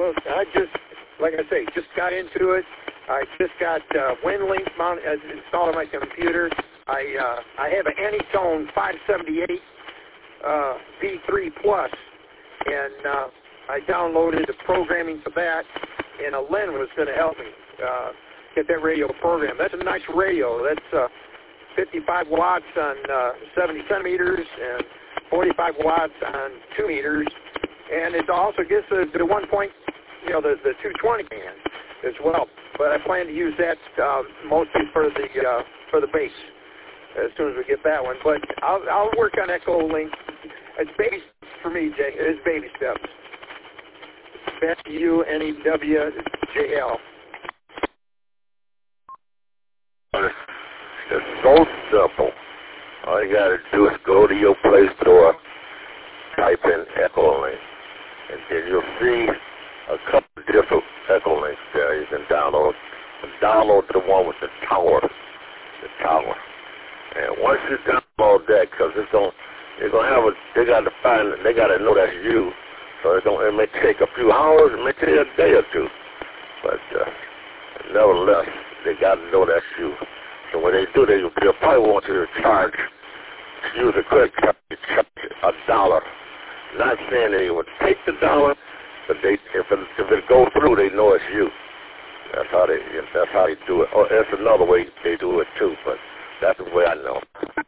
Well, I just, like I say, just got into it. I just got WinLink installed on my computer. I have an Anytone 578 V3 Plus, and I downloaded the programming for that, and Len was going to help me get that radio program. That's a nice radio. That's 55 watts on 70 centimeters and 45 watts on 2 meters, and it also gets the 1 point, the 220 band as well. But I plan to use that mostly for the bass as soon as we get that one. But I'll work on Echolink. It's baby steps for me, Jay. It is baby steps. UNEWJL. It's so simple. All you got to do is go to your Play Store, type in Echolink, and then you'll see a couple of different Echolinks there. You can download the one with the tower. And once you download that, because they got to know that's you. So it may take a few hours, it may take a day or two, but nevertheless, they got to know that's you. So when they do, they'll probably want you to use a credit card, charge $1. Not saying they would take the $1, but if it goes through, they know it's you. That's how they do it. Or that's another way they do it too, but that's the way I know.